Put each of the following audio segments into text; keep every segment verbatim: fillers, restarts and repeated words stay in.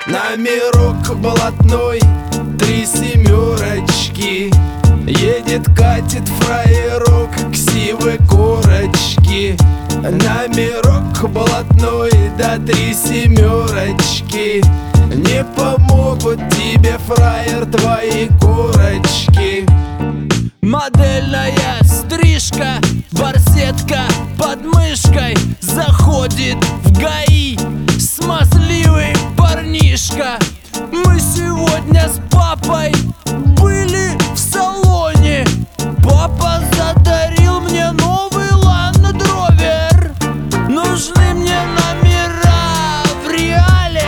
Номерок блатной, три семерочки. Едет, катит фраерок, ксивы корочки. Номерок блатной, да три семерочки. Не помогут тебе, фраер, твои корочки. Модельная стрижка, барсетка под мышкой. Заходит в ГАИ смазливый парнишка. Мы сегодня с папой были в салоне. Папа задарил мне новый Land Rover. Нужны мне номера в реале,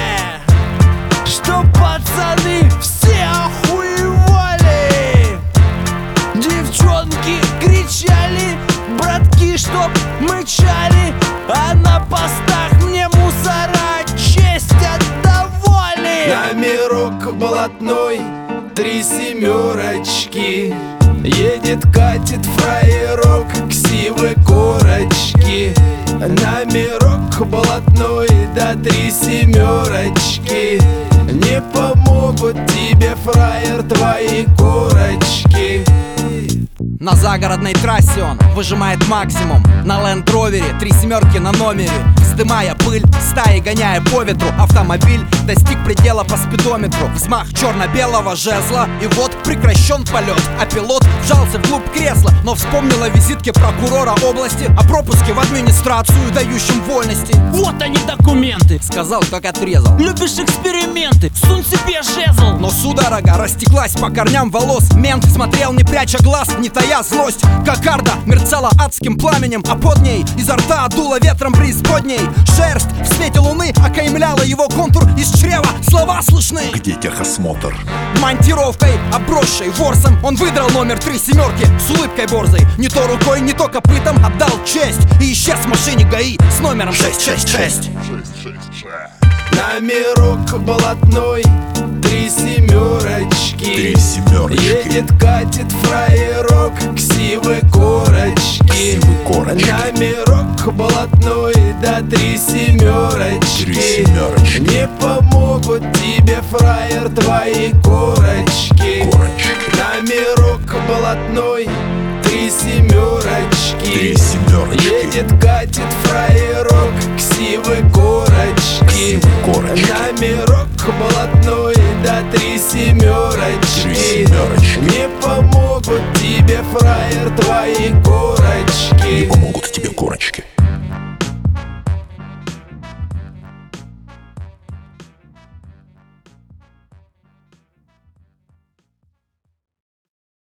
чтоб пацаны все охуевали. Девчонки кричали, братки, чтоб мычали, а на постах мне мусора честь отдавали. Номерок блатной, три семерочки. Едет, катит фраерок, ксивы корочки. Номерок блатной, да три семерочки. Не помогут тебе, фраер, твои корочки. На загородной трассе он выжимает максимум. На Land Rover три семерки на номере. Вздымая пыль, стаи гоняя по ветру. Автомобиль достиг предела по спидометру. Взмах черно-белого жезла, и вот прекращен полет. А пилот вжался вглубь кресла, но вспомнил о визитке прокурора области, о пропуске в администрацию, дающем вольности. Вот они документы, сказал, как отрезал. Любишь эксперименты, сунь себе жезл. Но судорога растеклась по корням волос. Мент смотрел, не пряча глаз, не тая злость. Кокарда мерцала адским пламенем, а под ней изо рта дуло ветром преисподней. Шерсть в свете луны окаймляла его контур. Из чрева слова слышны: где техосмотр? Монтировкой, обросшей ворсом, он выдрал номер три семерки с улыбкой борзой. Не то рукой, не то копытом отдал честь и исчез в машине ГАИ с номером шесть шесть шесть. Номерок блатной, три семерочки. Три семерочки. Едет, катит фраерок, ксивы корочки. Ксивы корочки. Номерок блатной, да три семерочки. Три семерочки. Не помогут тебе, фраер, твои корочки. Корочки. Номерок блатной, три семерочки. Три семерочки. Едет, катит фраерок, ксивы корочки. Ксивы корочки. Номерок блатной, да три семерочки. Три семерочки. Не помогут тебе, фраер, твои корочки. Не помогут тебе корочки.